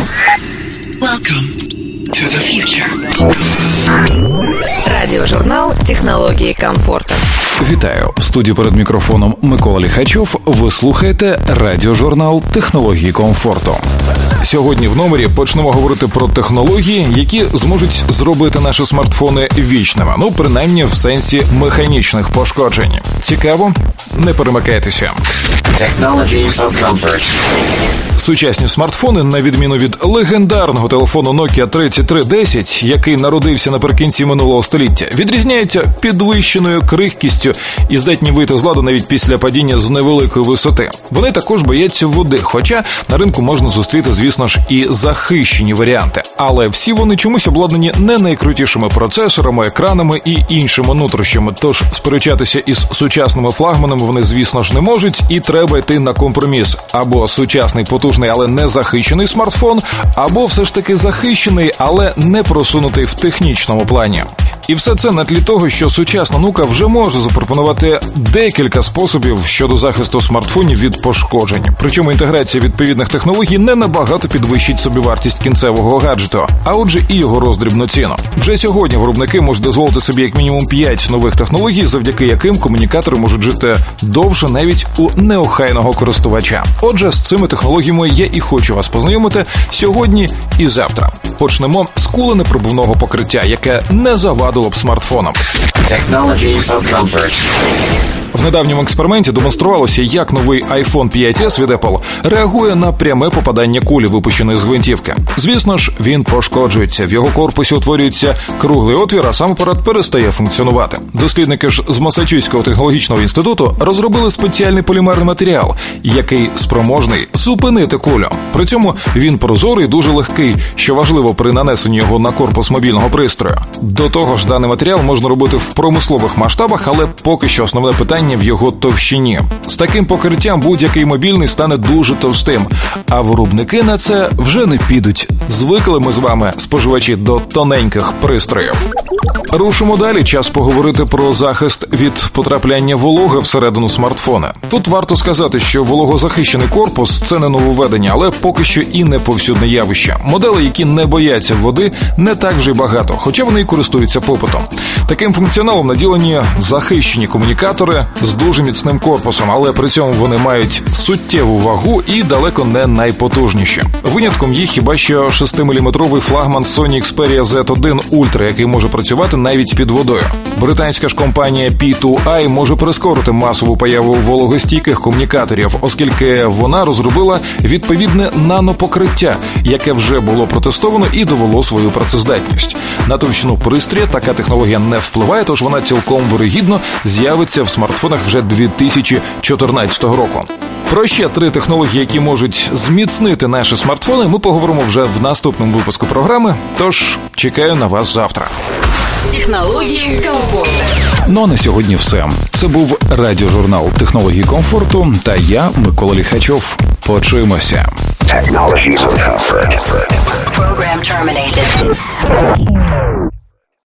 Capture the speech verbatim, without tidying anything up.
Welcome to the future. Радіожурнал «Технології комфорту». Вітаю. В студії перед мікрофоном Микола Ліхачов. Ви слухаєте радіожурнал «Технології комфорту». Сьогодні в номері почнемо говорити про технології, які зможуть зробити наші смартфони вічними. Ну, принаймні, в сенсі механічних пошкоджень. Цікаво? Не перемикайтеся. Technologies of comfort. Сучасні смартфони, на відміну від легендарного телефону Nokia тридцять три десять, який народився наприкінці минулого століття, відрізняються підвищеною крихкістю і здатні вийти з ладу навіть після падіння з невеликої висоти. Вони також бояться води, хоча на ринку можна зустріти, звісно ж, і захищені варіанти. Але всі вони чомусь обладнані не найкрутішими процесорами, екранами і іншими нутрощами, тож сперечатися із сучасними флагманами вони, звісно ж, не можуть, і треба йти на компроміс. Або сучасний потужний, але не захищений смартфон, або все ж таки захищений, але не просунутий в технічному плані. І все це на тлі того, що сучасна наука вже може запропонувати декілька способів щодо захисту смартфонів від пошкоджень. Причому інтеграція відповідних технологій не набагато підвищить собівартість кінцевого гаджету, а отже і його роздрібну ціну. Вже сьогодні виробники можуть дозволити собі як мінімум п'ять нових технологій, завдяки яким комунікатори можуть жити довше навіть у неохайного користувача. Отже, з цими технологіями я і хочу вас познайомити сьогодні і завтра. Почнемо з куленепробивного покриття, яке не завадило б смартфонам. Technologies of comfort. В недавньому експерименті демонструвалося, як новий айфон п'ять ес від Apple реагує на пряме попадання кулі, випущеної з гвинтівки. Звісно ж, він пошкоджується. В його корпусі утворюється круглий отвір, а сам апарат перестає функціонувати. Дослідники ж з Масачусетського технологічного інституту розробили спеціальний полімерний матеріал, який спроможний зупинити кулю. При цьому він прозорий і дуже легкий, що важливо при нанесенні його на корпус мобільного пристрою. До того ж, даний матеріал можна робити в промислових масштабах, але поки що основне питання в його товщині. З таким покриттям будь-який мобільний стане дуже товстим, а виробники на це вже не підуть. Звикли ми з вами, споживачі, до тоненьких пристроїв. Рушимо далі. Час поговорити про захист від потрапляння вологи всередину смартфона. Тут варто сказати, що вологозахищений корпус – це не нововведення, але поки що і не повсюдне явище. Моделей, які не бояться води, не так вже й багато, хоча вони і користуються попитом. Таким функціоналом наділені захищені комунікатори з дуже міцним корпусом, але при цьому вони мають суттєву вагу і далеко не найпотужніші. Винятком є хіба що шестиміліметровий флагман Sony Xperia зет один Ultra, який може працювати навіть під водою. Британська ж компанія пі ту ай може прискорити масову появу вологостійких комунікаторів, оскільки вона розробила відповідне нанопокриття, яке вже було протестовано і довело свою працездатність. На товщину пристрія така технологія не впливає, тож вона цілком вирогідно з'явиться в смартфонах вже дві тисячі чотирнадцятого року. Про ще три технології, які можуть зміцнити наші смартфони, ми поговоримо вже в наступному випуску програми, тож чекаю на вас завтра. Технології комфорту. Ну а на сьогодні все. Це був радіожурнал «Технології комфорту» та я, Микола Ліхачов. Почуємося. Technologies of comfort. Program terminated.